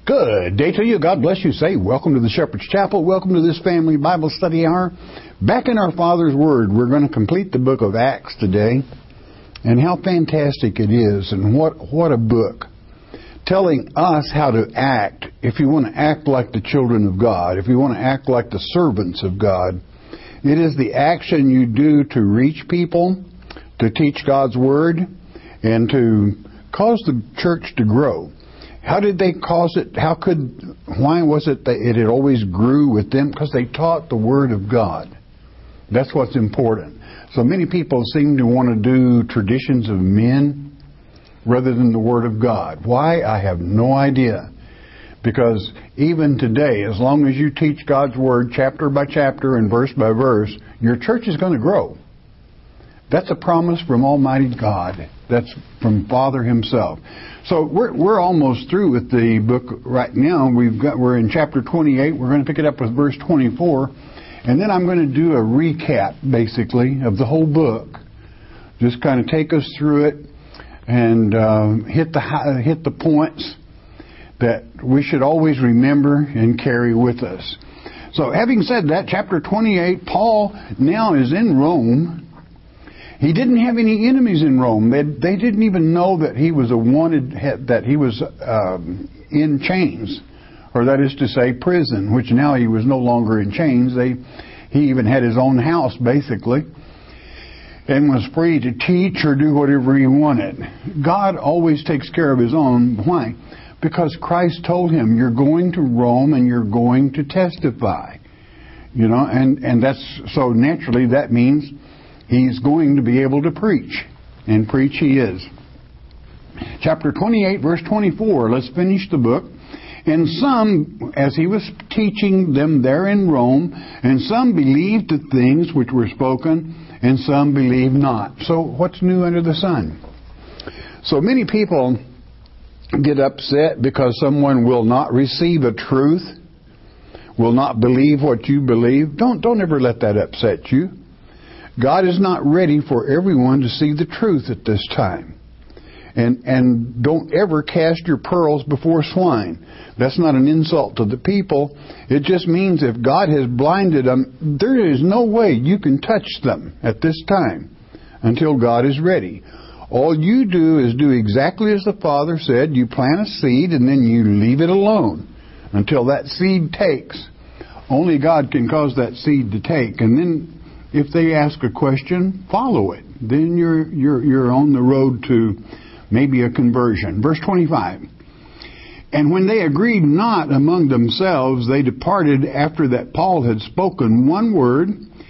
Good day to you. God bless you. Say, welcome to the Shepherd's Chapel. Welcome to this family Bible study hour. Back in our Father's Word, we're going to complete the book of Acts today. And how fantastic it is, and what a book. Telling us how to act if you want to act like the children of God, if you want to act like the servants of God. It is the action you do to reach people, to teach God's Word, and to cause the church to grow. How did they cause it? Why was it that it always grew with them? Because they taught the Word of God. That's what's important. So many people seem to want to do traditions of men rather than the Word of God. Why? I have no idea. Because even today, as long as you teach God's Word chapter by chapter and verse by verse, your church is going to grow. That's a promise from Almighty God. That's from Father Himself. So we're almost through with the book right now. We're in chapter 28. We're going to pick it up with verse 24. And then I'm going to do a recap, basically, of the whole book. Just kind of take us through it and hit the points that we should always remember and carry with us. So having said that, chapter 28, Paul now is in Rome. He didn't have any enemies in Rome. They didn't even know that he was in chains, or that is to say, prison, which now he was no longer in chains. He even had his own house, basically, and was free to teach or do whatever he wanted. God always takes care of His own. Why? Because Christ told him, you're going to Rome and you're going to testify. You know, and that's, so naturally that means he's going to be able to preach. And preach he is. Chapter 28, verse 24. Let's finish the book. And some, as he was teaching them there in Rome, and some believed the things which were spoken, and some believed not. So what's new under the sun? So many people get upset because someone will not receive a truth, will not believe what you believe. Don't ever let that upset you. God is not ready for everyone to see the truth at this time. And don't ever cast your pearls before swine. That's not an insult to the people. It just means if God has blinded them, there is no way you can touch them at this time until God is ready. All you do is do exactly as the Father said. You plant a seed and then you leave it alone until that seed takes. Only God can cause that seed to take. And then if they ask a question, follow it. Then you're on the road to maybe a conversion. Verse 25. And when they agreed not among themselves, they departed after that Paul had spoken one word.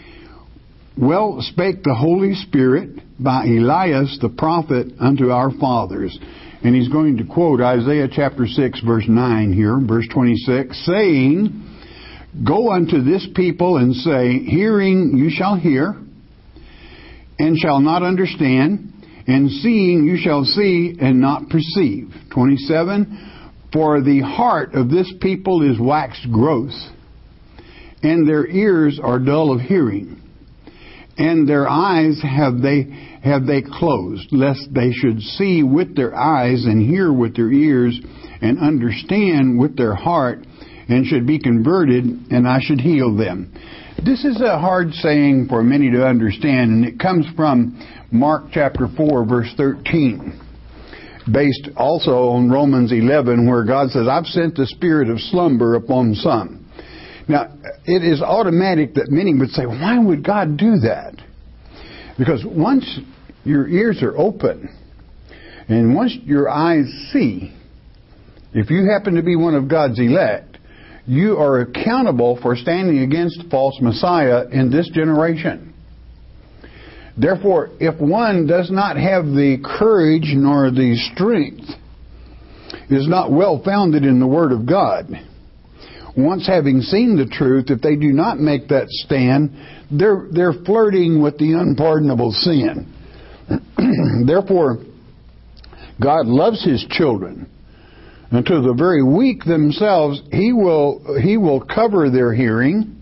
Well spake the Holy Spirit by Elias the prophet unto our fathers. And he's going to quote Isaiah chapter 6 verse 9 here, verse 26, saying, Go unto this people and say, Hearing you shall hear, and shall not understand, and seeing you shall see, and not perceive. 27, For the heart of this people is waxed gross, and their ears are dull of hearing, and their eyes have they closed, lest they should see with their eyes, and hear with their ears, and understand with their heart, and should be converted, and I should heal them. This is a hard saying for many to understand, and it comes from Mark chapter 4, verse 13, based also on Romans 11, where God says, I've sent the spirit of slumber upon some. Now, it is automatic that many would say, why would God do that? Because once your ears are open, and once your eyes see, if you happen to be one of God's elect, you are accountable for standing against false Messiah in this generation. Therefore, if one does not have the courage nor the strength, is not well founded in the Word of God, once having seen the truth, if they do not make that stand, they're flirting with the unpardonable sin. Therefore, God loves His children. And to the very weak themselves, He will cover their hearing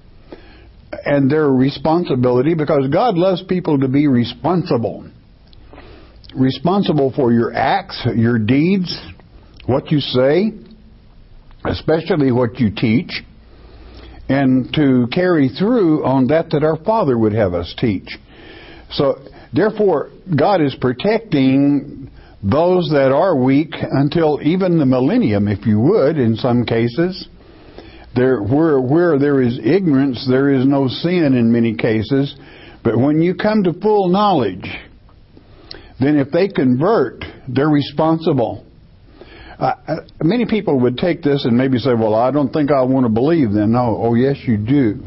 and their responsibility, because God loves people to be responsible. Responsible for your acts, your deeds, what you say. especially what you teach, and to carry through on that our Father would have us teach. So, therefore, God is protecting those that are weak until even the millennium, if you would, in some cases. Where there is ignorance, there is no sin in many cases. But when you come to full knowledge, then if they convert, they're responsible. Many people would take this and maybe say, well, I don't think I want to believe then. No, oh yes you do.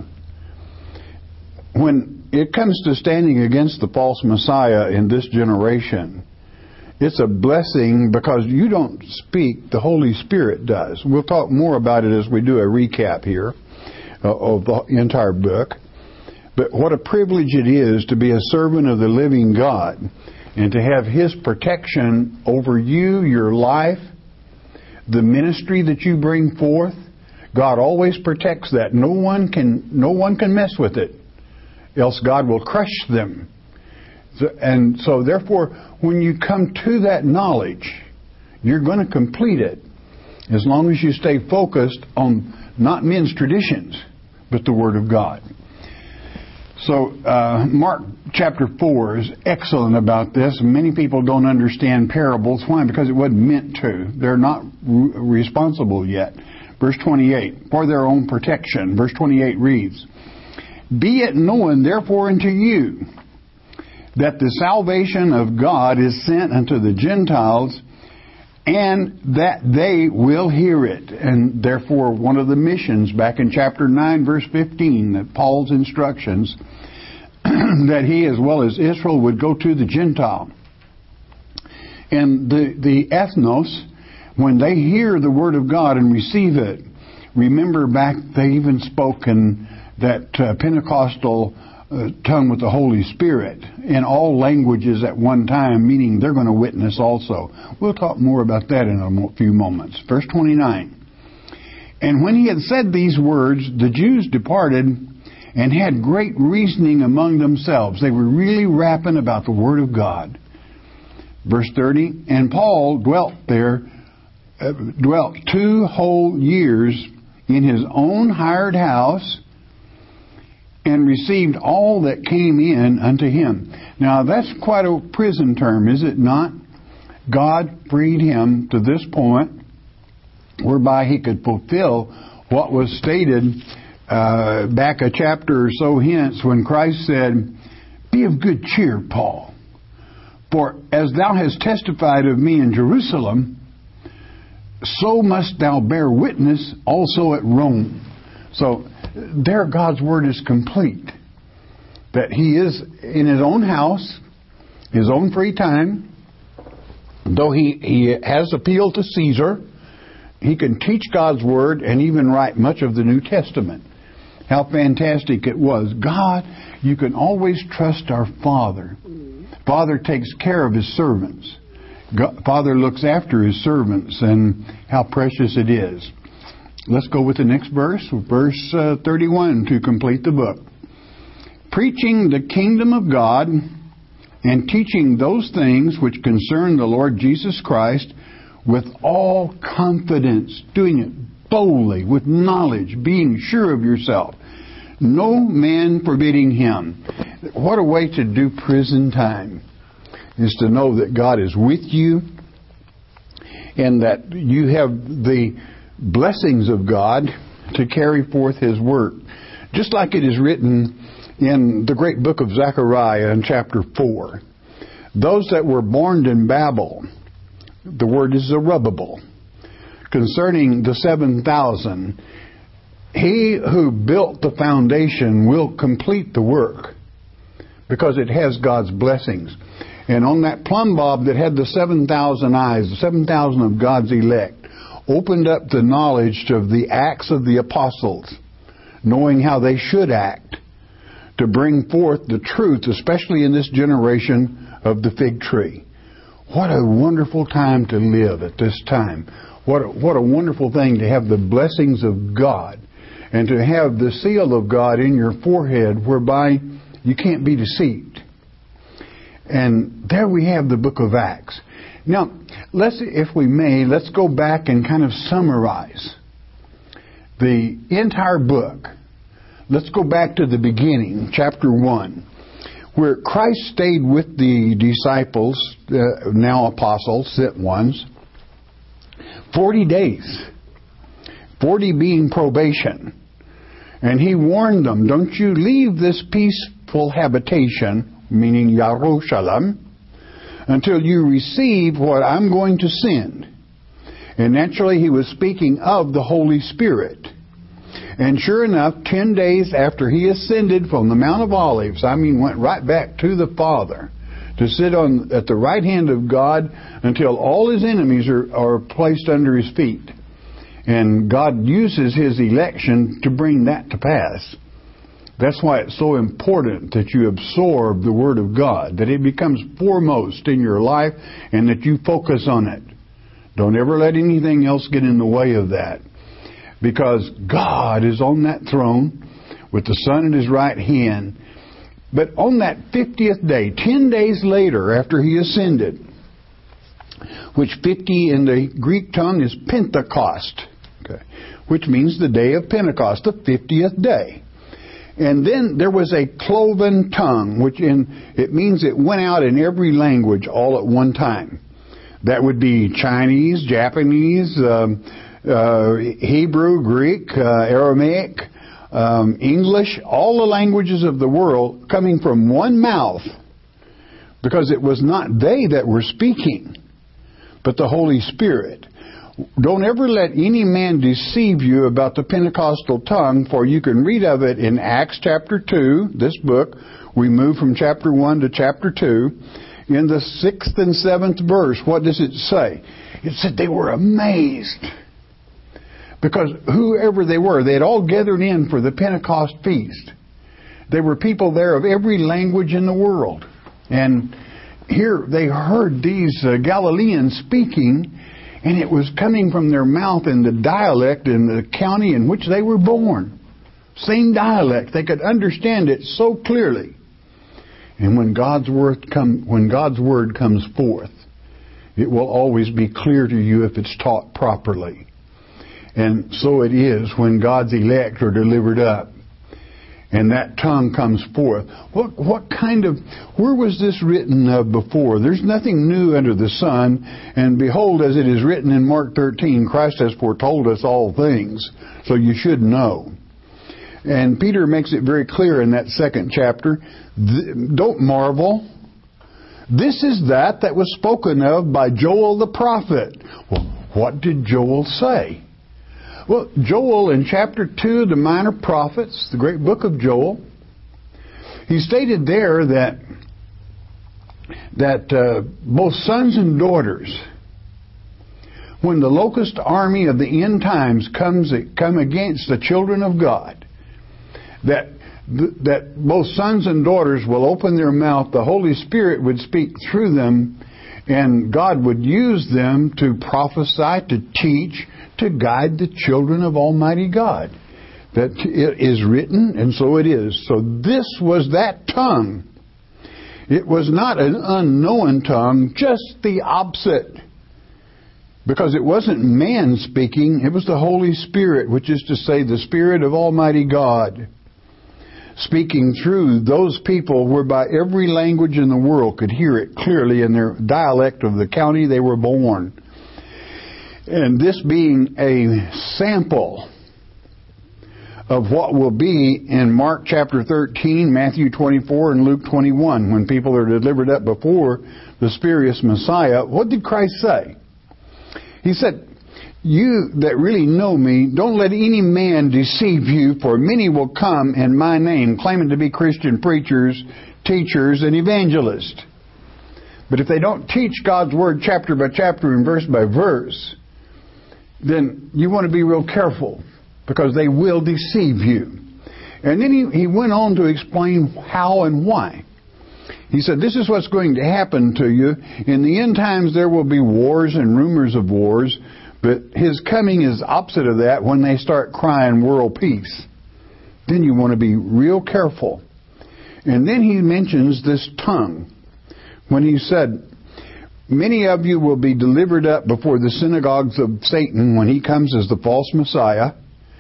When it comes to standing against the false Messiah in this generation, it's a blessing because you don't speak, the Holy Spirit does. We'll talk more about it as we do a recap here of the entire book. But what a privilege it is to be a servant of the living God and to have His protection over you, your life, the ministry that you bring forth. God always protects that. No one can mess with it, else God will crush them. And so therefore, when you come to that knowledge, you're going to complete it as long as you stay focused on not men's traditions, but the Word of God. So Mark chapter 4 is excellent about this. Many people don't understand parables. Why? Because it wasn't meant to. They're not responsible yet. Verse 28, for their own protection. Verse 28 reads, be it known therefore unto you that the salvation of God is sent unto the Gentiles, and that they will hear it. And therefore, one of the missions back in chapter 9, verse 15, that Paul's instructions, that he as well as Israel would go to the Gentile. And the ethnos, when they hear the Word of God and receive it, remember back, they even spoke in that Pentecostal tongue with the Holy Spirit in all languages at one time, meaning they're going to witness also. We'll talk more about that in a few moments. Verse 29. And when he had said these words, the Jews departed and had great reasoning among themselves. They were really rapping about the Word of God. Verse 30. And Paul dwelt 2 whole years in his own hired house, and received all that came in unto him. Now that's quite a prison term, is it not? God freed him to this point whereby he could fulfill what was stated back a chapter or so hence when Christ said, be of good cheer, Paul, for as thou hast testified of me in Jerusalem, so must thou bear witness also at Rome. So there God's Word is complete. That he is in his own house, his own free time, though he has appealed to Caesar, he can teach God's Word and even write much of the New Testament. How fantastic it was. God, you can always trust our Father. Father takes care of his servants. Father looks after his servants, and how precious it is. Let's go with the next verse, verse 31, to complete the book. Preaching the kingdom of God and teaching those things which concern the Lord Jesus Christ with all confidence, doing it boldly, with knowledge, being sure of yourself. No man forbidding him. What a way to do prison time, is to know that God is with you and that you have the blessings of God to carry forth His work. Just like it is written in the great book of Zechariah in chapter 4. Those that were born in Babel, the word is Zerubbabel, concerning the 7,000, he who built the foundation will complete the work because it has God's blessings. And on that plumb bob that had the 7,000 eyes, the 7,000 of God's elect, opened up the knowledge of the acts of the apostles, knowing how they should act to bring forth the truth, especially in this generation of the fig tree. What a wonderful time to live at this time. What a wonderful thing to have the blessings of God and to have the seal of God in your forehead whereby you can't be deceived. And there we have the book of Acts. Now, if we may, let's go back and kind of summarize the entire book. Let's go back to the beginning, chapter 1, where Christ stayed with the disciples, now apostles, sent ones, 40 days. 40 being probation. And He warned them, don't you leave this peaceful habitation, meaning Yerushalayim, until you receive what I'm going to send. And naturally He was speaking of the Holy Spirit. And sure enough, 10 days after He ascended from the Mount of Olives, went right back to the Father to sit at the right hand of God until all His enemies are placed under His feet. And God uses His election to bring that to pass. That's why it's so important that you absorb the Word of God, that it becomes foremost in your life and that you focus on it. Don't ever let anything else get in the way of that. Because God is on that throne with the Son at His right hand. But on that 50th day, 10 days later after He ascended, which 50 in the Greek tongue is Pentecost, which means the day of Pentecost, the 50th day. And then there was a cloven tongue, it means it went out in every language all at one time. That would be Chinese, Japanese, Hebrew, Greek, Aramaic, English, all the languages of the world coming from one mouth. Because it was not they that were speaking, but the Holy Spirit. Don't ever let any man deceive you about the Pentecostal tongue, for you can read of it in Acts chapter 2, this book. We move from chapter 1 to chapter 2. In the 6th and 7th verse, what does it say? It said they were amazed. Because whoever they were, they had all gathered in for the Pentecost feast. There were people there of every language in the world. And here they heard these Galileans speaking, and it was coming from their mouth in the dialect in the county in which they were born. Same dialect. They could understand it so clearly. And when God's word comes forth, it will always be clear to you if it's taught properly. And so it is when God's elect are delivered up. And that tongue comes forth. Where was this written of before? There's nothing new under the sun. And behold, as it is written in Mark 13, Christ has foretold us all things. So you should know. And Peter makes it very clear in that 2nd chapter. Don't marvel. This is that was spoken of by Joel the prophet. Well, what did Joel say? Well, Joel in chapter 2, the Minor Prophets, the great book of Joel, he stated there that both sons and daughters, when the locust army of the end times come against the children of God, that both sons and daughters will open their mouth, the Holy Spirit would speak through them, and God would use them to prophesy, to teach, to guide the children of Almighty God. That it is written, and so it is. So this was that tongue. It was not an unknown tongue, just the opposite. Because it wasn't man speaking, it was the Holy Spirit, which is to say the Spirit of Almighty God, speaking through those people whereby every language in the world could hear it clearly in their dialect of the county they were born. And this being a sample of what will be in Mark chapter 13, Matthew 24, and Luke 21, when people are delivered up before the spurious Messiah. What did Christ say? He said, you that really know me, don't let any man deceive you, for many will come in my name, claiming to be Christian preachers, teachers, and evangelists. But if they don't teach God's Word chapter by chapter and verse by verse, then you want to be real careful, because they will deceive you. And then he went on to explain how and why. He said, this is what's going to happen to you. In the end times there will be wars and rumors of wars, but His coming is opposite of that when they start crying world peace. Then you want to be real careful. And then he mentions this tongue, when he said, many of you will be delivered up before the synagogues of Satan when he comes as the false Messiah.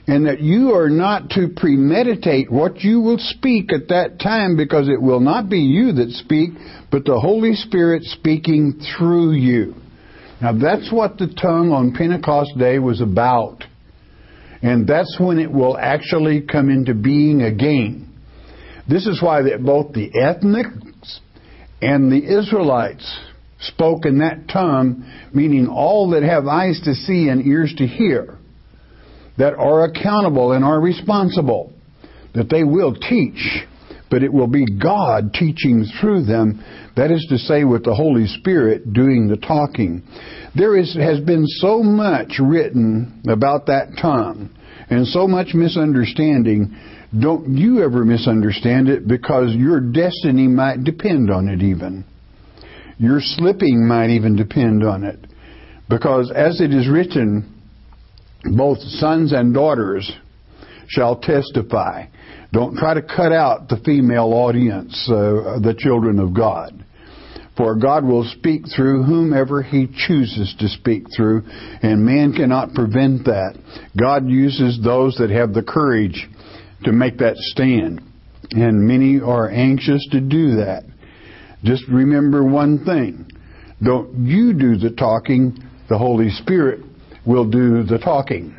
and that you are not to premeditate what you will speak at that time, because it will not be you that speak, but the Holy Spirit speaking through you. Now that's what the tongue on Pentecost Day was about. And that's when it will actually come into being again. This is why that both the ethnics and the Israelites spoke in that tongue, meaning all that have eyes to see and ears to hear, that are accountable and are responsible, that they will teach, but it will be God teaching through them. That is to say, with the Holy Spirit doing the talking. There has been so much written about that tongue and so much misunderstanding. Don't you ever misunderstand it, because your destiny might depend on it even. Your slipping might even depend on it. Because as it is written, both sons and daughters shall testify. Don't try to cut out the female audience, the children of God. For God will speak through whomever He chooses to speak through, and man cannot prevent that. God uses those that have the courage to make that stand, and many are anxious to do that. Just remember one thing. Don't you do the talking, the Holy Spirit will do the talking.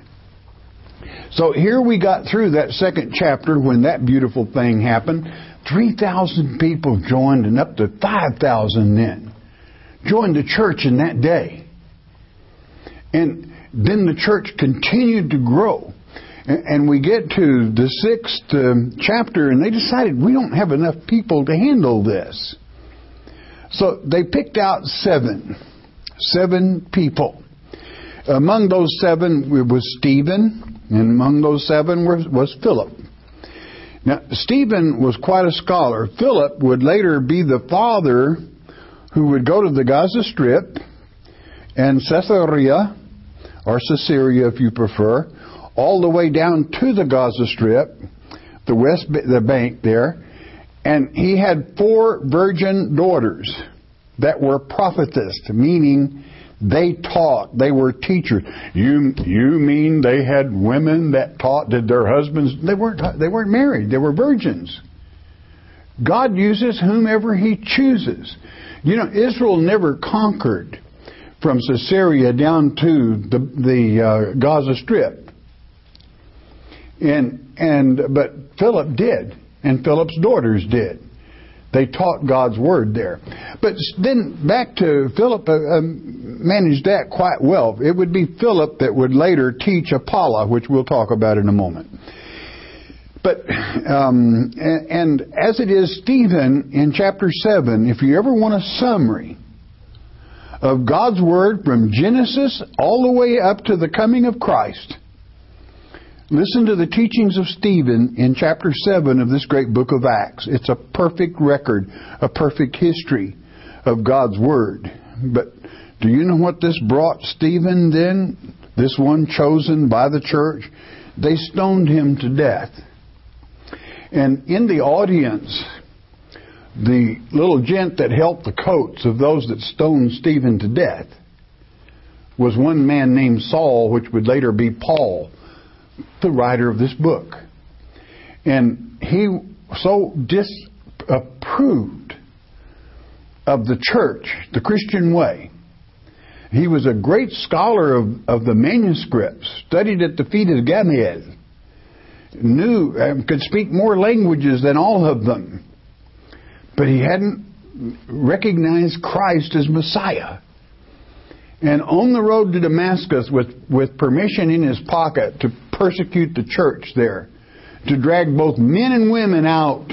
So here we got through that second chapter when that beautiful thing happened. 3,000 people joined, and up to 5,000 then joined the church in that day. And then the church continued to grow. And we get to the sixth chapter, and they decided we don't have enough people to handle this. So they picked out seven people. Among those seven was Stephen, and among those seven was Philip. Now, Stephen was quite a scholar. Philip would later be the father who would go to the Gaza Strip and Caesarea, or Caesarea if you prefer, all the way down to the Gaza Strip, the bank there, and he had 4 virgin daughters that were prophetess, meaning they taught, they were teachers. You mean they had women that taught? Did their husbands? They weren't married. They were virgins. God uses whomever He chooses. You know, Israel never conquered from Caesarea down to the Gaza Strip. But Philip did, and Philip's daughters did. They taught God's Word there. But then back to Philip, managed that quite well. It would be Philip that would later teach Apollos, which we'll talk about in a moment. But and as it is Stephen in chapter 7, if you ever want a summary of God's Word from Genesis all the way up to the coming of Christ, listen to the teachings of Stephen in chapter 7 of this great book of Acts. It's a perfect record, a perfect history of God's Word. But do you know what this brought Stephen then? This one chosen by the church? They stoned him to death. And in the audience, the little gent that helped the coats of those that stoned Stephen to death was one man named Saul, which would later be Paul, the writer of this book. And he so disapproved of the church, the Christian way. He was a great scholar of the manuscripts, studied at the feet of Gamaliel, could speak more languages than all of them. But he hadn't recognized Christ as Messiah. And on the road to Damascus, with permission in his pocket to persecute the church there, to drag both men and women out,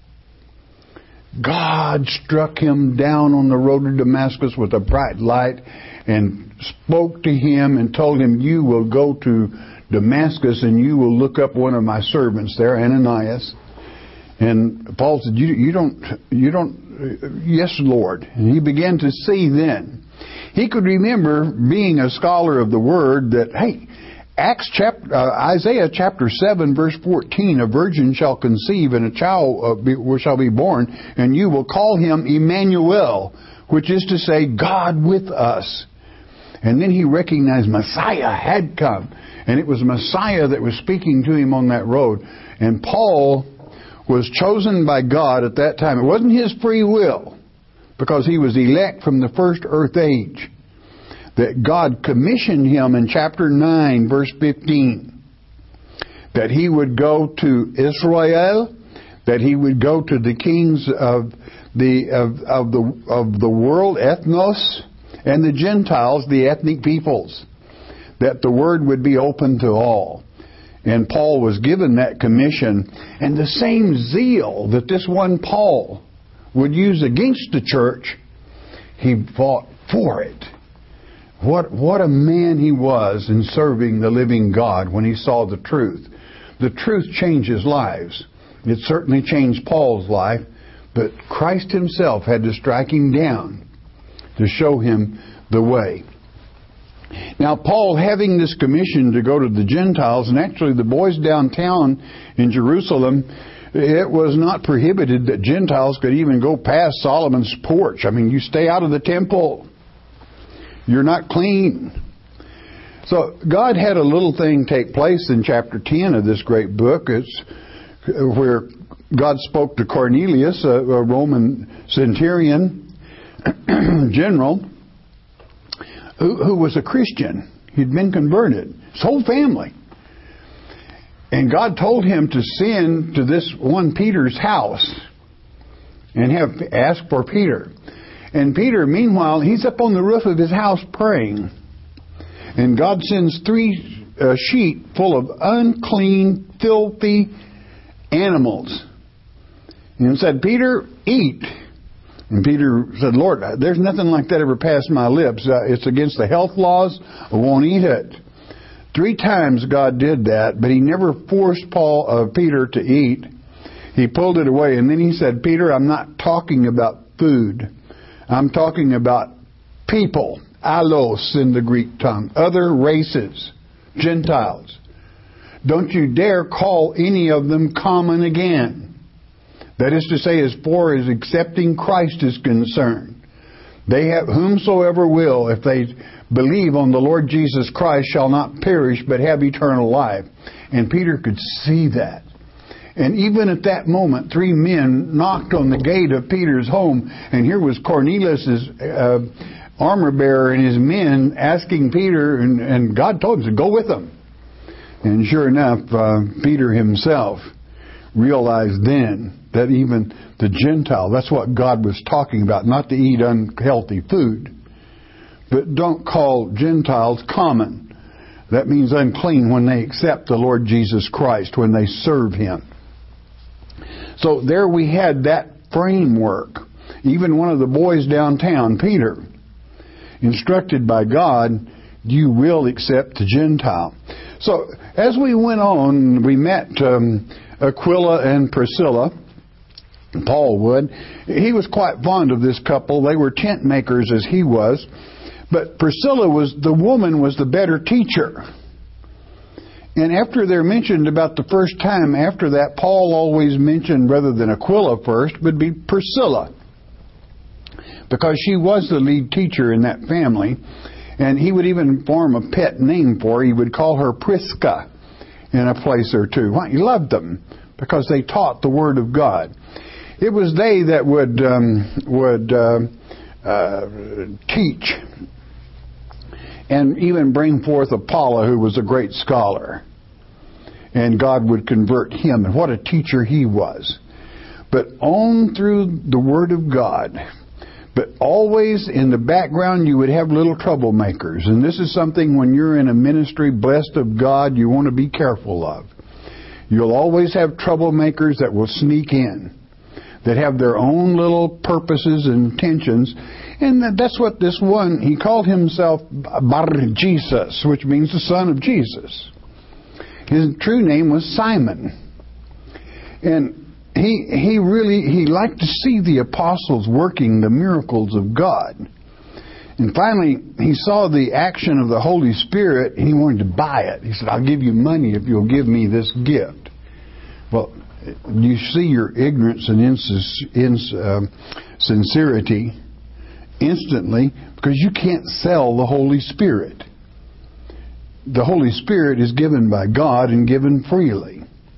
God struck him down on the road to Damascus with a bright light and spoke to him and told him, "You will go to Damascus and you will look up one of my servants there, Ananias." And Paul said, "You don't, yes, Lord." And he began to see then. He could remember, being a scholar of the Word, that, hey, Isaiah chapter 7 verse 14, "A virgin shall conceive and a child shall be born, and you will call him Emmanuel," which is to say, God with us. And then he recognized Messiah had come. And it was Messiah that was speaking to him on that road. And Paul was chosen by God at that time. It wasn't his free will, because he was elect from the first earth age. That God commissioned him in chapter 9, verse 15. That he would go to Israel, that he would go to the kings of the world, ethnos, and the Gentiles, the ethnic peoples. That the word would be open to all. And Paul was given that commission. And the same zeal that this one Paul would use against the church, he fought for it. What a man he was in serving the living God when he saw the truth. The truth changes lives. It certainly changed Paul's life, but Christ himself had to strike him down to show him the way. Now, Paul, having this commission to go to the Gentiles, and actually the boys downtown in Jerusalem, it was not prohibited that Gentiles could even go past Solomon's porch. I mean, you stay out of the temple. You're not clean. So God had a little thing take place in chapter 10 of this great book. It's where God spoke to Cornelius, a Roman centurion general, who was a Christian. He'd been converted. His whole family. And God told him to send to this one Peter's house and ask for Peter. And Peter, meanwhile, he's up on the roof of his house praying. And God sends 3 sheep full of unclean, filthy animals. And said, Peter, eat. And Peter said, Lord, there's nothing like that ever passed my lips. It's against the health laws. I won't eat it. 3 times God did that, but he never forced Peter to eat. He pulled it away. And then he said, Peter, I'm not talking about food. I'm talking about people. Allos in the Greek tongue. Other races. Gentiles. Don't you dare call any of them common again. That is to say, as far as accepting Christ is concerned, they have whomsoever will, if they believe on the Lord Jesus Christ, shall not perish but have eternal life. And Peter could see that. And even at that moment, 3 men knocked on the gate of Peter's home, and here was Cornelius' armor bearer and his men asking Peter, and God told him to go with them. And sure enough, Peter himself realized then that even the Gentile, that's what God was talking about, not to eat unhealthy food. But don't call Gentiles common. That means unclean when they accept the Lord Jesus Christ, when they serve Him. So there we had that framework. Even one of the boys downtown, Peter, instructed by God, you will accept the Gentile. So as we went on, we met Aquila and Priscilla. Paul would. He was quite fond of this couple. They were tent makers as he was. But Priscilla was the better teacher. And after they're mentioned about the first time, after that, Paul always mentioned, rather than Aquila first, would be Priscilla. Because she was the lead teacher in that family. And he would even form a pet name for her. He would call her Prisca in a place or two. He loved them because they taught the Word of God. It was they that would teach and even bring forth Apollo, who was a great scholar. And God would convert him. And what a teacher he was. But on through the Word of God. But always in the background you would have little troublemakers. And this is something when you're in a ministry blessed of God you want to be careful of. You'll always have troublemakers that will sneak in. That have their own little purposes and intentions. And that's what this one, he called himself Bar-Jesus, which means the son of Jesus. His true name was Simon. And he liked to see the apostles working the miracles of God. And finally, he saw the action of the Holy Spirit and he wanted to buy it. He said, I'll give you money if you'll give me this gift. Well, you see your ignorance and insincerity instantly, because you can't sell the Holy Spirit. The Holy Spirit is given by God and given freely.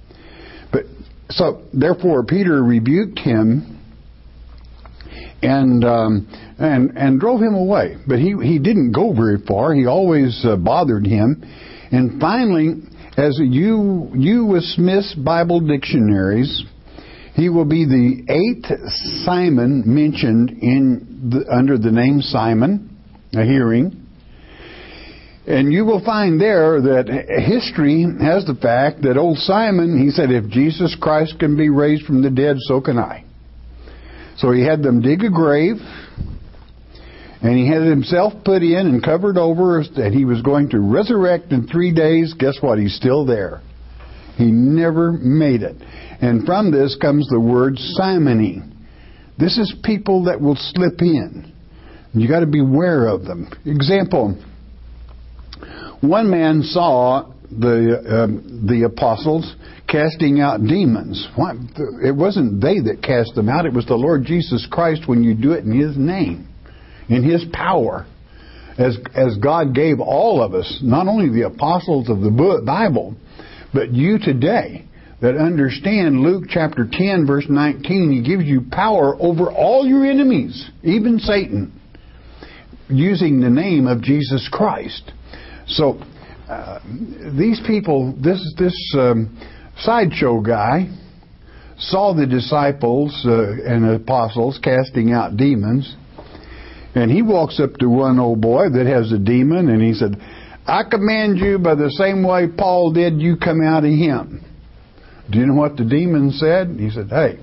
So therefore Peter rebuked him and drove him away. But he didn't go very far. He always bothered him. And finally, as you with Smith's Bible dictionaries, he will be the 8th Simon mentioned under the name Simon, a hearing. And you will find there that history has the fact that old Simon, he said, if Jesus Christ can be raised from the dead, so can I. So he had them dig a grave, and he had himself put in and covered over that he was going to resurrect in 3 days. Guess what? He's still there. He never made it. And from this comes the word simony. This is people that will slip in. You got to beware of them. Example. One man saw the apostles casting out demons. It wasn't they that cast them out. It was the Lord Jesus Christ when you do it in His name, in His power. As God gave all of us, not only the apostles of the Bible, but you today that understand Luke chapter 10 verse 19. He gives you power over all your enemies, even Satan, using the name of Jesus Christ. So, these people, this sideshow guy saw the disciples and apostles casting out demons, and he walks up to one old boy that has a demon, and he said, I command you by the same way Paul did, you come out of him. Do you know what the demon said? He said, hey,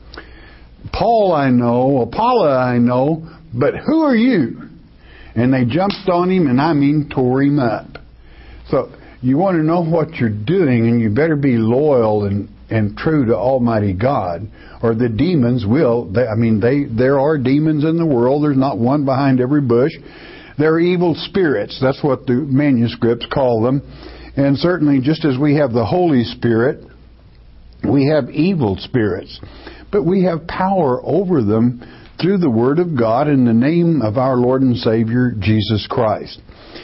Paul I know, Apollo I know, but who are you? And they jumped on him, and I mean tore him up. So you want to know what you're doing, and you better be loyal and true to Almighty God, or the demons will. There are demons in the world. There's not one behind every bush. They're evil spirits. That's what the manuscripts call them. And certainly, just as we have the Holy Spirit, we have evil spirits. But we have power over them through the Word of God in the name of our Lord and Savior, Jesus Christ.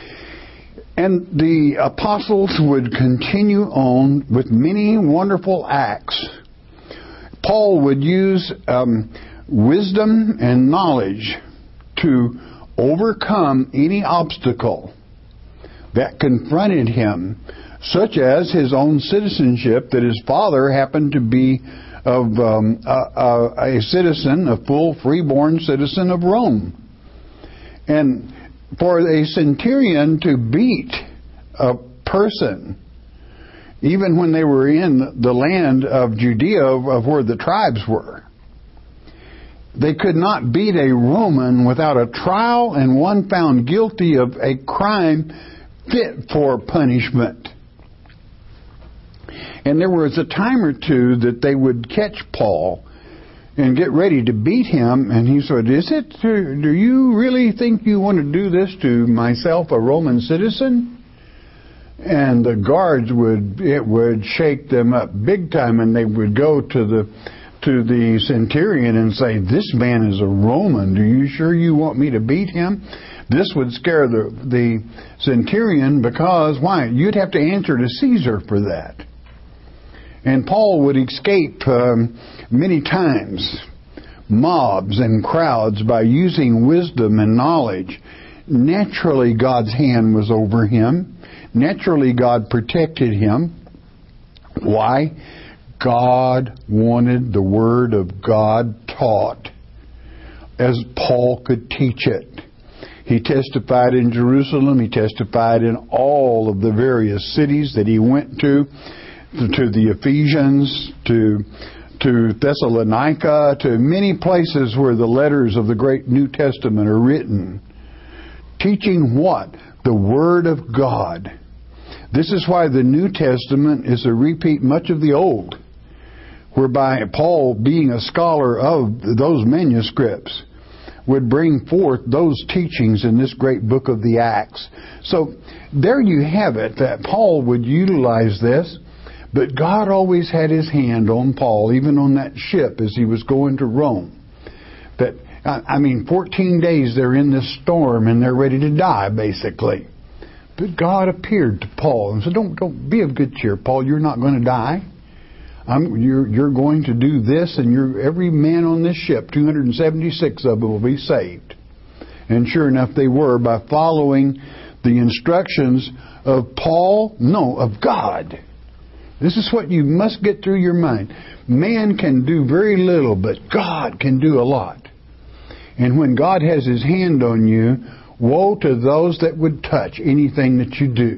And the apostles would continue on with many wonderful acts. Paul would use wisdom and knowledge to overcome any obstacle that confronted him, such as his own citizenship, that his father happened to be of a citizen, a full freeborn citizen of Rome. And for a centurion to beat a person, even when they were in the land of Judea, of where the tribes were, they could not beat a Roman without a trial and one found guilty of a crime fit for punishment. And there was a time or two that they would catch Paul and get ready to beat him. And he said, do you really think you want to do this to myself, a Roman citizen? And the guards would shake them up big time, and they would go to the centurion and say, this man is a Roman. Are you sure you want me to beat him? This would scare the centurion, because why? You'd have to answer to Caesar for that. And Paul would escape many times mobs and crowds by using wisdom and knowledge. Naturally, God's hand was over him. Naturally, God protected him. Why? God wanted the Word of God taught as Paul could teach it. He testified in Jerusalem. He testified in all of the various cities that he went to the Ephesians, to Thessalonica, to many places where the letters of the great New Testament are written. Teaching what? The Word of God. This is why the New Testament is a repeat much of the Old, whereby Paul, being a scholar of those manuscripts, would bring forth those teachings in this great book of the Acts. So there you have it, that Paul would utilize this. But God always had His hand on Paul, even on that ship as he was going to Rome. That I mean, 14 days they're in this storm and they're ready to die, basically. But God appeared to Paul and said, don't be of good cheer, Paul. You're not going to die. You're going to do this, and every man on this ship, 276 of them, will be saved. And sure enough, they were, by following the instructions of Paul, no, of God. This is what you must get through your mind. Man can do very little, but God can do a lot. And when God has His hand on you, woe to those that would touch anything that you do.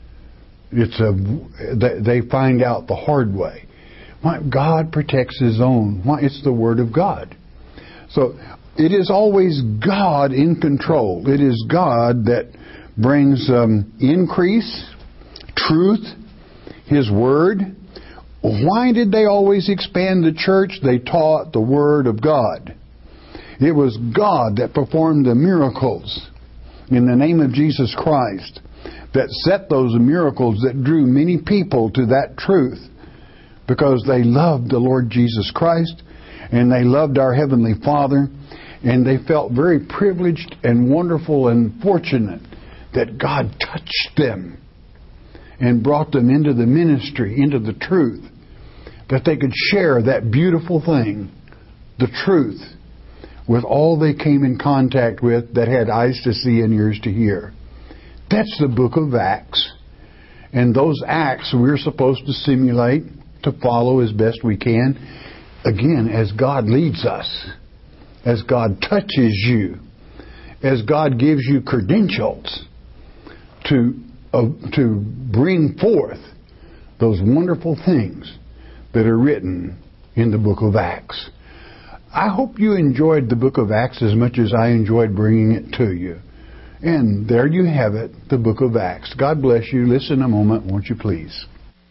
They find out the hard way. Why? God protects His own. Why? It's the Word of God. So it is always God in control. It is God that brings increase, truth, His Word. Why did they always expand the church? They taught the Word of God. It was God that performed the miracles in the name of Jesus Christ that set those miracles that drew many people to that truth, because they loved the Lord Jesus Christ and they loved our Heavenly Father, and they felt very privileged and wonderful and fortunate that God touched them and brought them into the ministry, into the truth, that they could share that beautiful thing, the truth, with all they came in contact with that had eyes to see and ears to hear. That's the book of Acts. And those acts we're supposed to simulate, to follow as best we can, again, as God leads us, as God touches you, as God gives you credentials to bring forth those wonderful things that are written in the book of Acts. I hope you enjoyed the book of Acts as much as I enjoyed bringing it to you. And there you have it, the book of Acts. God bless you. Listen a moment, won't you please?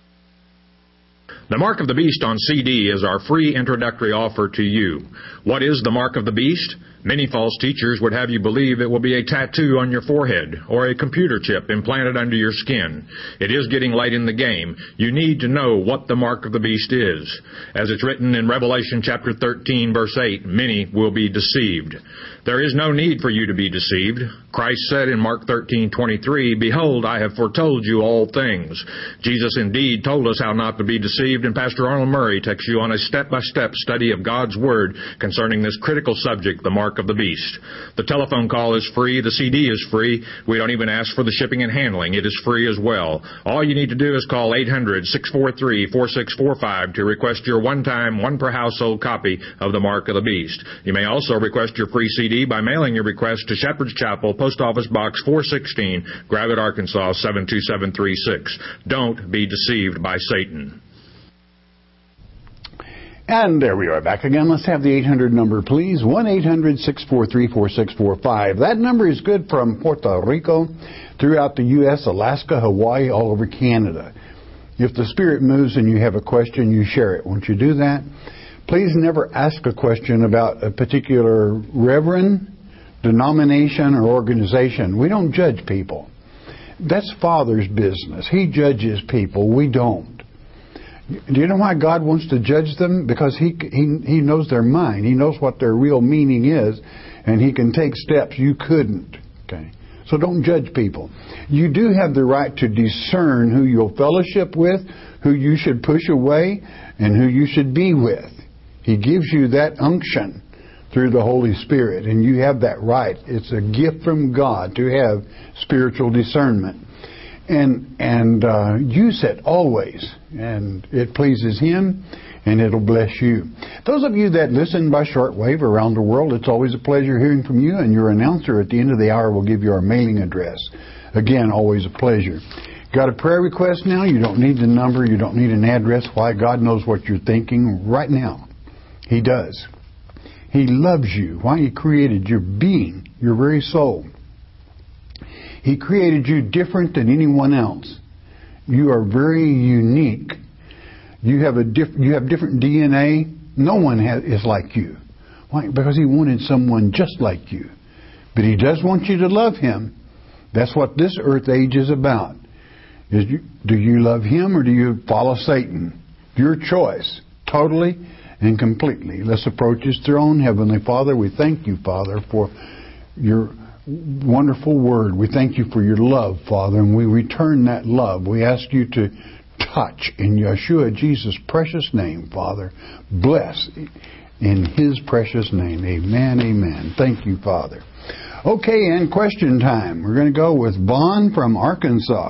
The Mark of the Beast on CD is our free introductory offer to you. What is the Mark of the Beast? Many false teachers would have you believe it will be a tattoo on your forehead or a computer chip implanted under your skin. It is getting late in the game. You need to know what the Mark of the Beast is. As it's written in Revelation chapter 13, verse 8, many will be deceived. There is no need for you to be deceived. Christ said in Mark 13:23, "Behold, I have foretold you all things." Jesus indeed told us how not to be deceived, and Pastor Arnold Murray takes you on a step-by-step study of God's Word concerning this critical subject, the Mark of the Beast. The telephone call is free. The CD is free. We don't even ask for the shipping and handling. It is free as well. All you need to do is call 800-643-4645 to request your one-time, one-per-household copy of the Mark of the Beast. You may also request your free CD by mailing your request to Shepherd's Chapel, Post Office Box 416, Gravette, Arkansas 72736. Don't be deceived by Satan. And there we are back again. Let's have the 800 number, please. 1-800-643-4645. That number is good from Puerto Rico, throughout the U.S., Alaska, Hawaii, all over Canada. If the Spirit moves and you have a question, you share it. Won't you do that? Please never ask a question about a particular reverend, denomination, or organization. We don't judge people. That's Father's business. He judges people. We don't. Do you know why God wants to judge them? Because He knows their mind. He knows what their real meaning is, and He can take steps you couldn't. Okay? So don't judge people. You do have the right to discern who you'll fellowship with, who you should push away, and who you should be with. He gives you that unction through the Holy Spirit, and you have that right. It's a gift from God to have spiritual discernment. And use it always, and it pleases Him, and it'll bless you. Those of you that listen by shortwave around the world, it's always a pleasure hearing from you, and your announcer at the end of the hour will give you our mailing address. Again, always a pleasure. Got a prayer request now? You don't need the number, you don't need an address. Why? God knows what you're thinking right now. He does. He loves you. Why? He created your being, your very soul. He created you different than anyone else. You are very unique. You have different DNA. No one is like you. Why? Because He wanted someone just like you. But He does want you to love Him. That's what this earth age is about. Do you love Him or do you follow Satan? Your choice. Totally and completely. Let's approach His throne. Heavenly Father, we thank You, Father, for Your wonderful word. We thank You for Your love, Father, and we return that love. We ask You to touch in Yeshua, Jesus' precious name, Father. Bless in His precious name. Amen, amen. Thank You, Father. Okay, and question time. We're going to go with Vaughn from Arkansas.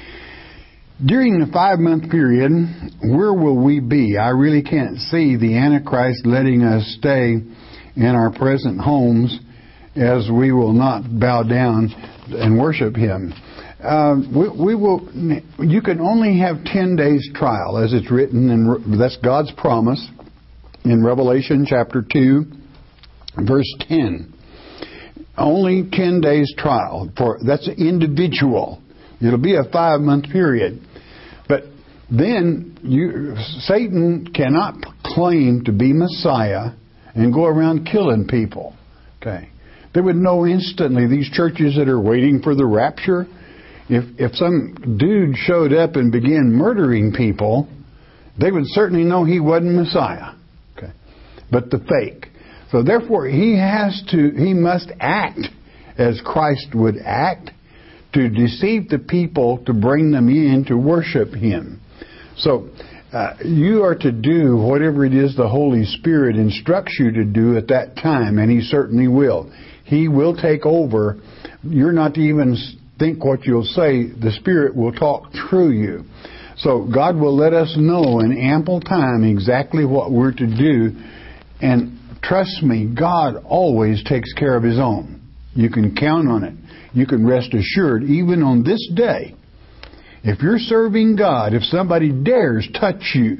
During the 5-month period, where will we be? I really can't see the Antichrist letting us stay in our present homes, as we will not bow down and worship Him. We will. You can only have 10 days trial, as it's written, and that's God's promise in Revelation chapter 2, verse 10. Only 10 days trial. That's individual. It'll be a 5-month period. But then Satan cannot claim to be Messiah and go around killing people. Okay. They would know instantly, these churches that are waiting for the rapture, if some dude showed up and began murdering people, they would certainly know he wasn't Messiah. Okay. But the fake. So therefore, he must act as Christ would act to deceive the people, to bring them in to worship Him. So you are to do whatever it is the Holy Spirit instructs you to do at that time, and He certainly will. He will take over. You're not to even think what you'll say. The Spirit will talk through you. So God will let us know in ample time exactly what we're to do. And trust me, God always takes care of His own. You can count on it. You can rest assured, even on this day, if you're serving God, if somebody dares touch you,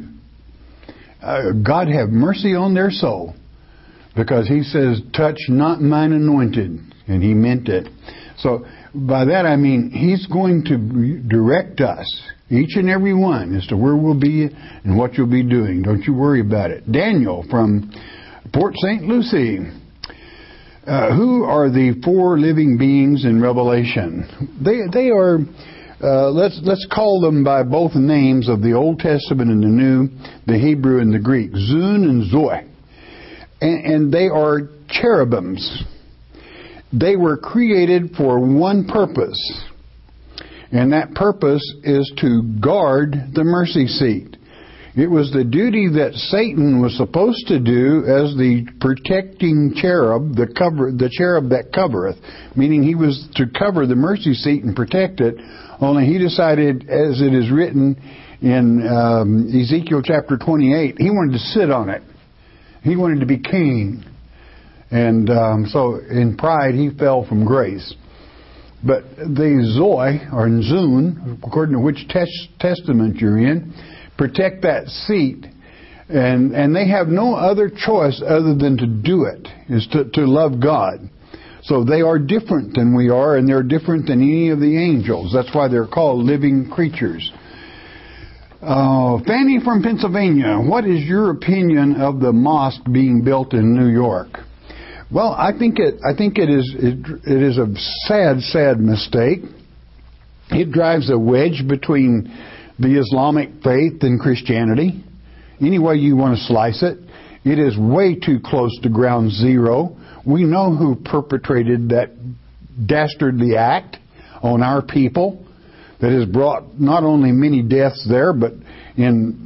God have mercy on their soul. Because He says, touch not mine anointed. And He meant it. So by that I mean He's going to direct us, each and every one, as to where we'll be and what you'll be doing. Don't you worry about it. Daniel from Port St. Lucie. Who are the 4 living beings in Revelation? They are, let's call them by both names of the Old Testament and the New, the Hebrew and the Greek, Zun and Zoe. And they are cherubims. They were created for one purpose. And that purpose is to guard the mercy seat. It was the duty that Satan was supposed to do as the protecting cherub, the cherub that covereth, meaning he was to cover the mercy seat and protect it. Only he decided, as it is written in Ezekiel chapter 28, he wanted to sit on it. He wanted to be king. And so in pride he fell from grace. But the Zoe, or Zun, according to which testament you're in, protect that seat. And they have no other choice other than to do it, is to love God. So they are different than we are, and they're different than any of the angels. That's why they're called living creatures. Fanny from Pennsylvania, what is your opinion of the mosque being built in New York? Well, I think it is a sad mistake. It drives a wedge between the Islamic faith and Christianity. Any way you want to slice it, it is way too close to ground zero. We know who perpetrated that dastardly act on our people that has brought not only many deaths there, but in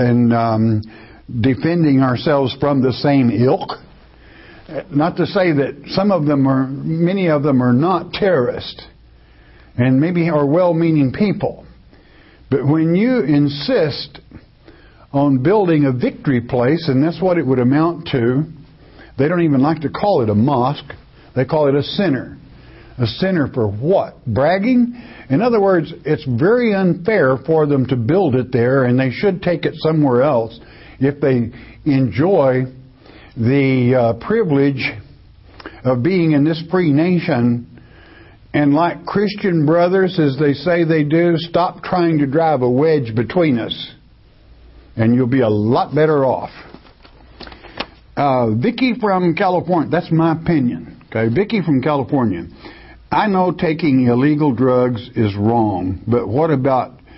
defending ourselves from the same ilk. Not to say that many of them are not terrorists, and maybe are well-meaning people. But when you insist on building a victory place, and that's what it would amount to, they don't even like to call it a mosque. They call it a center. A center for what? Bragging? In other words, it's very unfair for them to build it there, and they should take it somewhere else if they enjoy the privilege of being in this free nation. And like Christian brothers, as they say they do, stop trying to drive a wedge between us, and you'll be a lot better off. Vicky from California, that's my opinion. Okay, Vicky from California. I know taking illegal drugs is wrong, but what about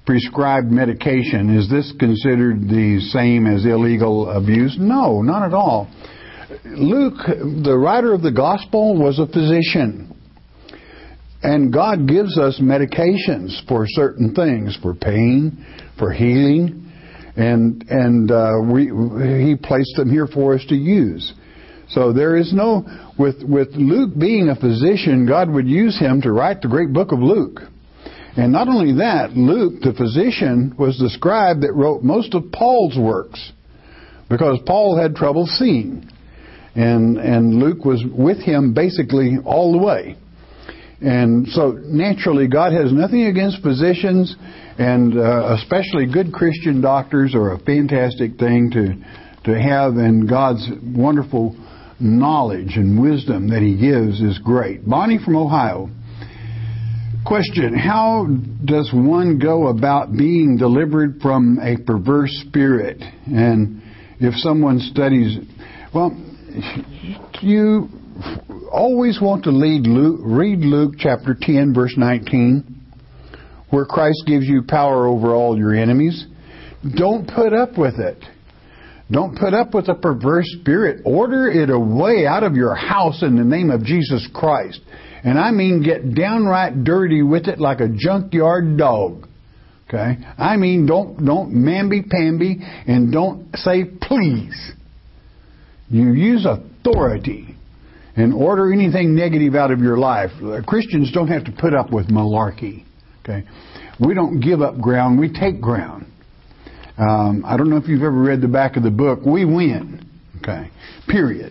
prescribed medication, is this considered the same as illegal abuse? No, not at all. Luke, the writer of the gospel, was a physician. And God gives us medications for certain things, for pain, for healing, and He placed them here for us to use. So there is no, with Luke being a physician, God would use him to write the great book of Luke. And not only that, Luke, the physician, was the scribe that wrote most of Paul's works, because Paul had trouble seeing. And Luke was with him basically all the way. And so naturally, God has nothing against physicians, and especially good Christian doctors are a fantastic thing to have, and God's wonderful knowledge and wisdom that He gives is great. Bonnie from Ohio. Question: how does one go about being delivered from a perverse spirit? And if someone studies, well, you always want to read Luke chapter 10, verse 19, where Christ gives you power over all your enemies. Don't put up with it. Don't put up with a perverse spirit. Order it away out of your house in the name of Jesus Christ. And I mean get downright dirty with it like a junkyard dog. Okay? I mean don't mamby-pamby and don't say please. You use authority and order anything negative out of your life. Christians don't have to put up with malarkey. Okay? We don't give up ground, we take ground. I don't know if you've ever read the back of the book. We win. Okay? Period.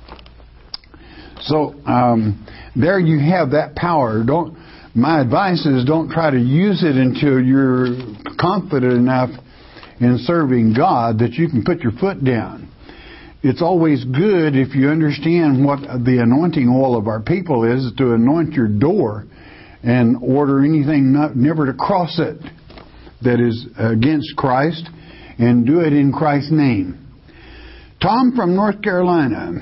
So there you have that power. My advice is don't try to use it until you're confident enough in serving God that you can put your foot down. It's always good if you understand what the anointing oil of our people is, to anoint your door and order anything never to cross it that is against Christ, and do it in Christ's name. Tom from North Carolina.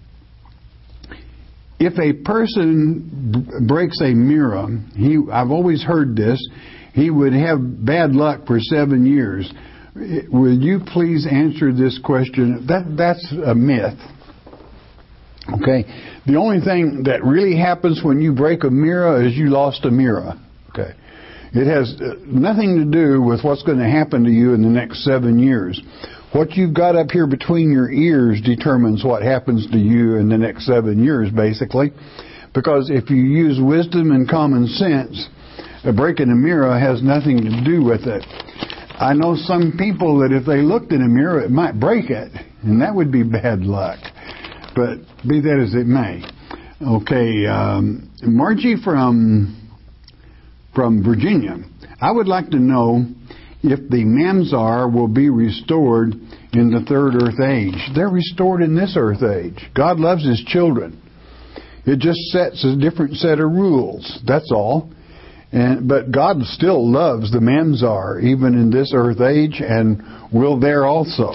If a person breaks a mirror, I've always heard this, he would have bad luck for 7 years. Will you please answer this question? That's a myth. Okay? The only thing that really happens when you break a mirror is you lost a mirror. Okay? It has nothing to do with what's going to happen to you in the next 7 years. What you've got up here between your ears determines what happens to you in the next 7 years, basically. Because if you use wisdom and common sense, breaking a mirror has nothing to do with it. I know some people that if they looked in a mirror, it might break it, and that would be bad luck. But be that as it may. Okay, Margie from Virginia. I would like to know if the Mamzar will be restored in the third earth age. They're restored in this earth age. God loves His children. It just sets a different set of rules. That's all. But God still loves the Mamzar, even in this earth age, and will there also.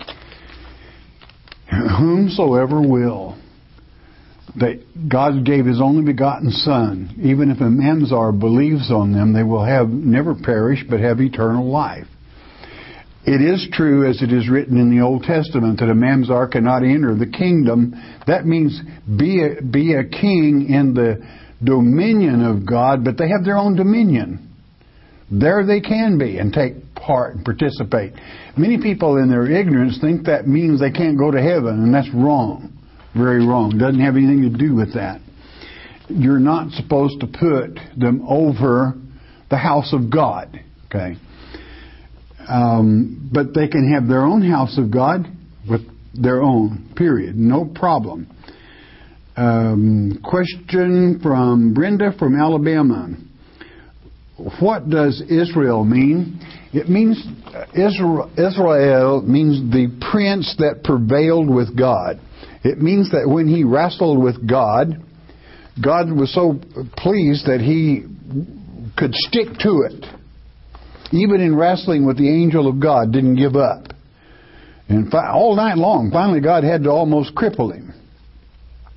Whomsoever will. That God gave His only begotten Son. Even if a Mamzar believes on them, they will never perish, but have eternal life. It is true, as it is written in the Old Testament, that a Mamzar cannot enter the kingdom. That means be a king in the dominion of God, but they have their own dominion. There they can be and take part and participate. Many people in their ignorance think that means they can't go to heaven, and that's wrong. Very wrong. Doesn't have anything to do with that. You're not supposed to put them over the house of God. Okay? But they can have their own house of God with their own, period. No problem. Question from Brenda from Alabama. What does Israel mean? It means Israel means the prince that prevailed with God. It means that when he wrestled with God, God was so pleased that He could stick to it. Even in wrestling with the angel of God, didn't give up. And all night long, finally God had to almost cripple him.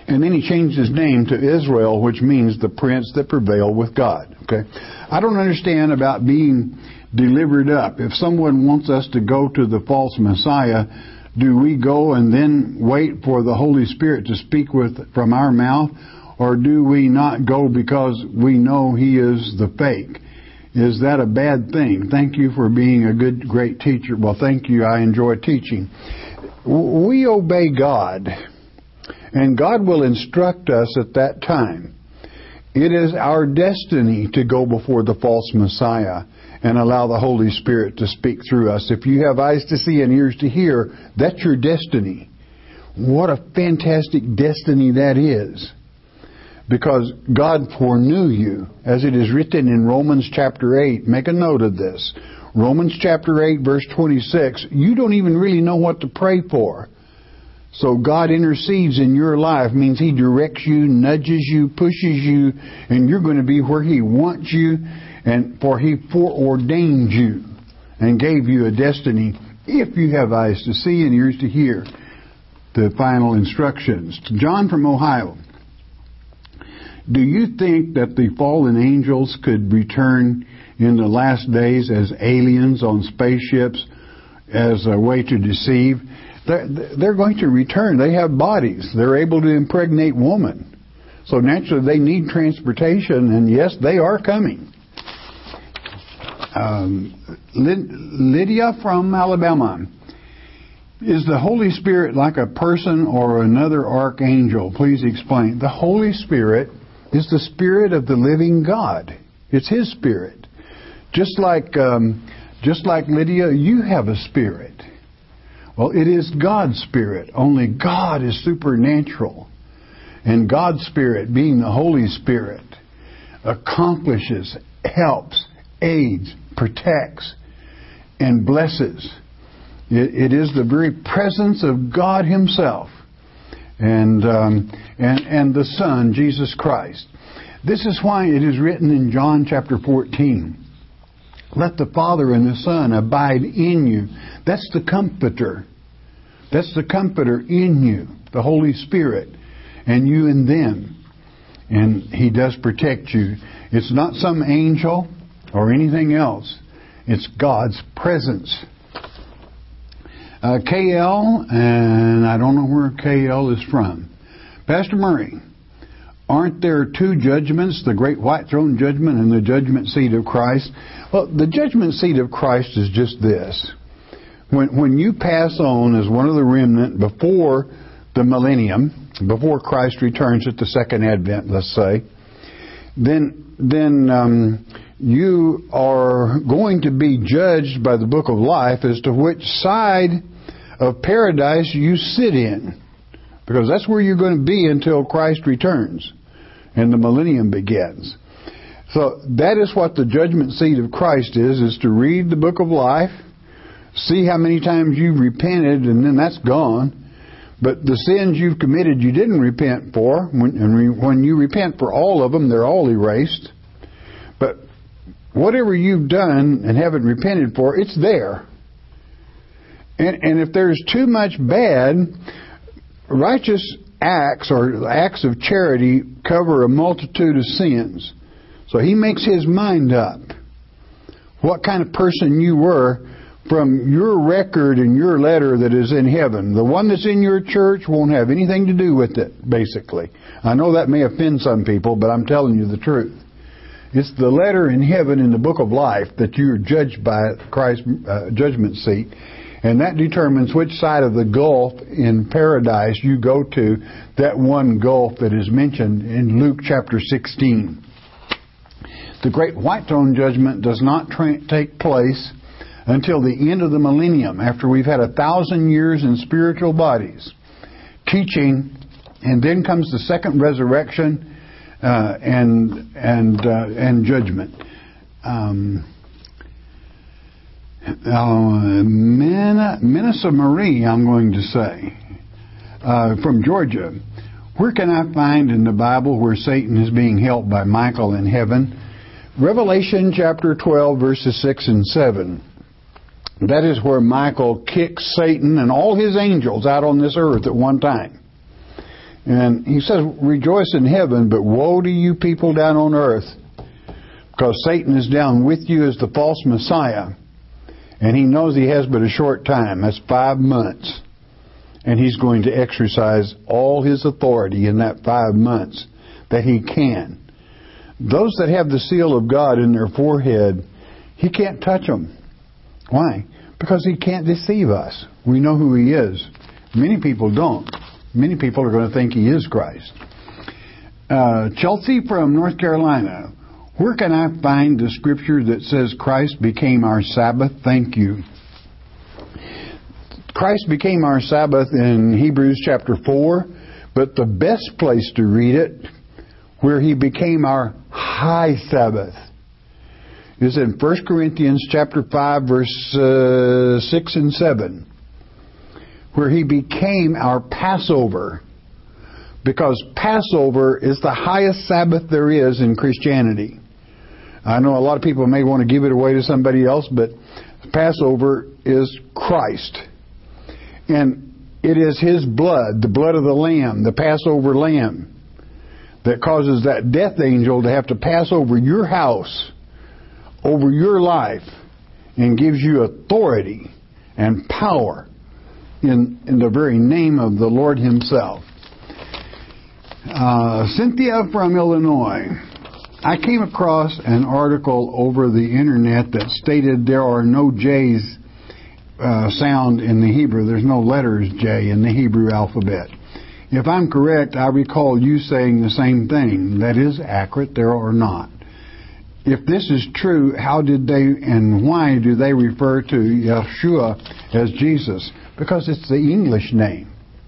And then he changed his name to Israel, which means the prince that prevailed with God. Okay, I don't understand about being delivered up. If someone wants us to go to the false Messiah, do we go and then wait for the Holy Spirit to speak from our mouth? Or do we not go because we know he is the fake? Is that a bad thing? Thank you for being a great teacher. Well, thank you. I enjoy teaching. We obey God, and God will instruct us at that time. It is our destiny to go before the false Messiah and allow the Holy Spirit to speak through us. If you have eyes to see and ears to hear, that's your destiny. What a fantastic destiny that is. Because God foreknew you, as it is written in Romans chapter 8. Make a note of this. Romans chapter 8, verse 26. You don't even really know what to pray for. So God intercedes in your life, means He directs you, nudges you, pushes you, and you're going to be where He wants you, and for He foreordained you and gave you a destiny, if you have eyes to see and ears to hear the final instructions. John from Ohio. Do you think that the fallen angels could return in the last days as aliens on spaceships as a way to deceive? They're going to return. They have bodies. They're able to impregnate woman. So naturally they need transportation, and yes, they are coming. Lydia from Alabama. Is the Holy Spirit like a person or another archangel? Please explain. The Holy Spirit is the Spirit of the living God. It's His Spirit. Just like Lydia, you have a spirit. Well, it is God's Spirit. Only God is supernatural. And God's Spirit, being the Holy Spirit, accomplishes, helps, aids, protects, and blesses. It is the very presence of God Himself and the Son, Jesus Christ. This is why it is written in John chapter 14, let the Father and the Son abide in you. That's the Comforter. That's the Comforter in you, the Holy Spirit, and you in them. And He does protect you. It's not some angel or anything else. It's God's presence. KL, and I don't know where KL is from. Pastor Murray, aren't there two judgments, the great white throne judgment and the judgment seat of Christ? Well, the judgment seat of Christ is just this. When you pass on as one of the remnant before the millennium, before Christ returns at the second advent, let's say, then you are going to be judged by the book of life as to which side of paradise you sit in. Because that's where you're going to be until Christ returns and the millennium begins. So that is what the judgment seat of Christ is to read the book of life, see how many times you've repented, and then that's gone. But the sins you've committed you didn't repent for, when you repent for all of them, they're all erased. But whatever you've done and haven't repented for, it's there. And if there's too much bad, righteous acts or acts of charity cover a multitude of sins. So He makes His mind up what kind of person you were from your record and your letter that is in heaven. The one that's in your church won't have anything to do with it, basically. I know that may offend some people, but I'm telling you the truth. It's the letter in heaven in the book of life that you're judged by Christ's judgment seat. And that determines which side of the gulf in paradise you go to, that one gulf that is mentioned in Luke chapter 16. The great white throne judgment does not take place until the end of the millennium, after we've had 1,000 years in spiritual bodies, teaching, and then comes the second resurrection and judgment. Mensa Marie, I'm going to say, from Georgia. Where can I find in the Bible where Satan is being held by Michael in heaven? Revelation chapter 12, verses 6 and 7. That is where Michael kicks Satan and all his angels out on this earth at one time. And he says, rejoice in heaven, but woe to you people down on earth, because Satan is down with you as the false Messiah. And he knows he has but a short time. That's 5 months. And he's going to exercise all his authority in that 5 months that he can. Those that have the seal of God in their forehead, he can't touch them. Why? Because he can't deceive us. We know who he is. Many people don't. Many people are going to think he is Christ. Chelsea from North Carolina. Where can I find the scripture that says Christ became our Sabbath? Thank you. Christ became our Sabbath in Hebrews chapter 4, but the best place to read it, where he became our high Sabbath, is in 1 Corinthians chapter 5, verse 6 and 7, where he became our Passover, because Passover is the highest Sabbath there is in Christianity. I know a lot of people may want to give it away to somebody else, but Passover is Christ. And it is his blood, the blood of the Lamb, the Passover Lamb, that causes that death angel to have to pass over your house, over your life, and gives you authority and power in the very name of the Lord himself. Cynthia from Illinois. I came across an article over the internet that stated there are no J's sound in the Hebrew. There's no letters J in the Hebrew alphabet. If I'm correct, I recall you saying the same thing. That is accurate. There are not. If this is true, how did they and why do they refer to Yeshua as Jesus? Because it's the English name.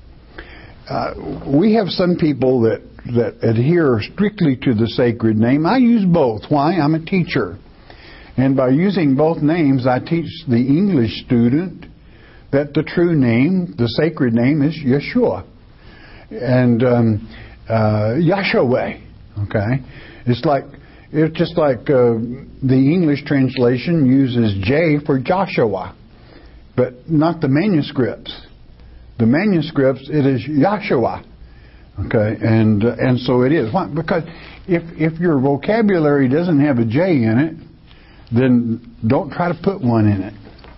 We have some people that adhere strictly to the sacred name. I use both. Why? I'm a teacher. And by using both names, I teach the English student that the true name, the sacred name, is Yeshua. And Yahshua. Okay? It's just like the English translation uses J for Joshua, but not the manuscripts. The manuscripts, it is Yahshua. Okay, and so it is. Why? Because if your vocabulary doesn't have a J in it, then don't try to put one in it.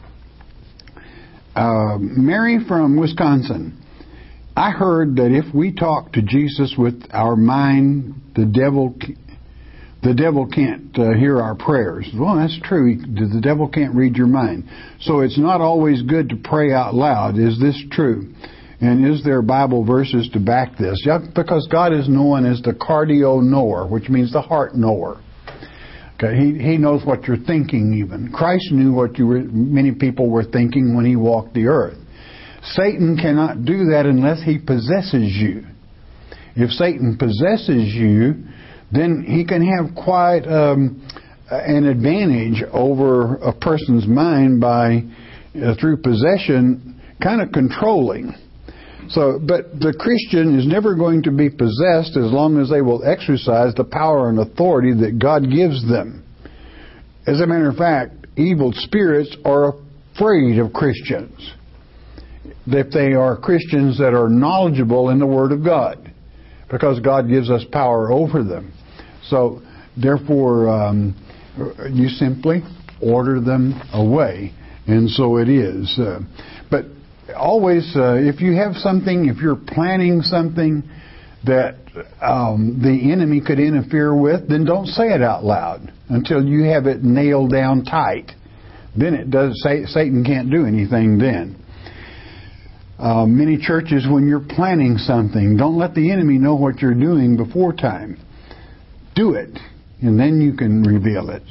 Mary from Wisconsin. I heard that if we talk to Jesus with our mind, the devil can't hear our prayers. Well, that's true. The devil can't read your mind. So it's not always good to pray out loud. Is this true? And is there Bible verses to back this? Yeah, because God is known as the cardio knower, which means the heart knower. Okay, He knows what you're thinking even. Christ knew what many people were thinking when He walked the earth. Satan cannot do that unless he possesses you. If Satan possesses you, then he can have quite an advantage over a person's mind by, through possession, kind of controlling. But the Christian is never going to be possessed as long as they will exercise the power and authority that God gives them. As a matter of fact, evil spirits are afraid of Christians if they are Christians that are knowledgeable in the Word of God, because God gives us power over them. So, therefore, you simply order them away, and so it is. But always, if you have something, if you're planning something that the enemy could interfere with, then don't say it out loud until you have it nailed down tight. Then Satan can't do anything then. Many churches, when you're planning something, don't let the enemy know what you're doing before time. Do it, and then you can reveal it.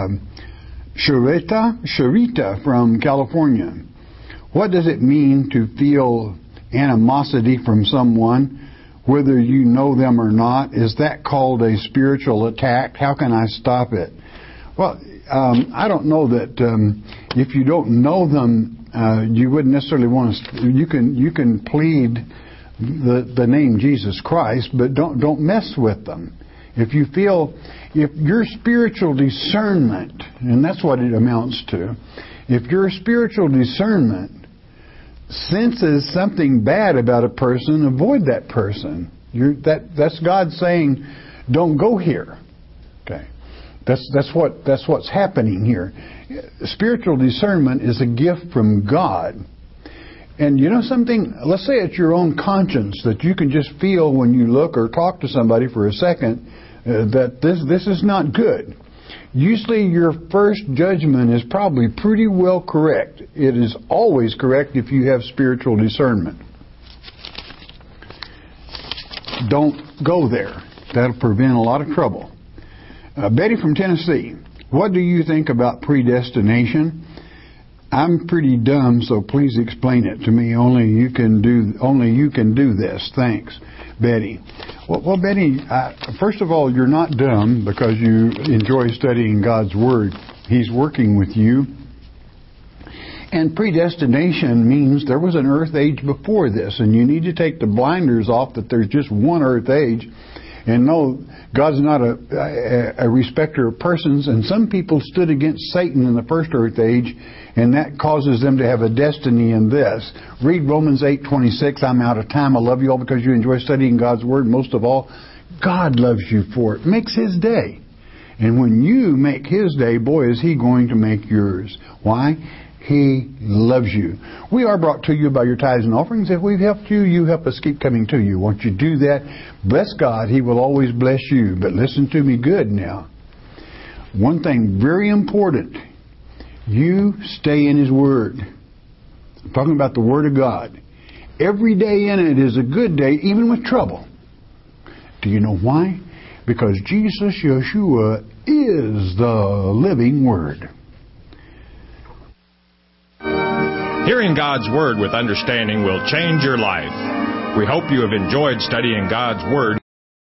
Sharita from California. What does it mean to feel animosity from someone, whether you know them or not? Is that called a spiritual attack? How can I stop it? Well, I don't know that if you don't know them, you wouldn't necessarily want to. You can plead the name Jesus Christ, but don't mess with them. If your spiritual discernment, and that's what it amounts to, if your spiritual discernment senses something bad about a person, avoid that person. That's God saying, don't go here. Okay. That's what's happening here. Spiritual discernment is a gift from God. And you know something? Let's say it's your own conscience that you can just feel when you look or talk to somebody for a second that this is not good. Usually your first judgment is probably pretty well correct. It is always correct if you have spiritual discernment. Don't go there. That'll prevent a lot of trouble. Betty from Tennessee, what do you think about predestination? I'm pretty dumb, so please explain it to me. Only you can do this. Thanks, Betty. Well, Betty, first of all, you're not dumb because you enjoy studying God's Word. He's working with you. And predestination means there was an earth age before this, and you need to take the blinders off that there's just one earth age. And no, God's not a respecter of persons. And some people stood against Satan in the first earth age, and that causes them to have a destiny in this. Read Romans 8:26. I'm out of time. I love you all because you enjoy studying God's Word. Most of all, God loves you for it. Makes His day. And when you make His day, boy, is He going to make yours. Why? He loves you. We are brought to you by your tithes and offerings. If we've helped you, you help us keep coming to you. Once you do that, bless God. He will always bless you. But listen to me good now. One thing very important. You stay in His Word. I'm talking about the Word of God. Every day in it is a good day, even with trouble. Do you know why? Because Jesus, Yeshua, is the living Word. Hearing God's Word with understanding will change your life. We hope you have enjoyed studying God's Word.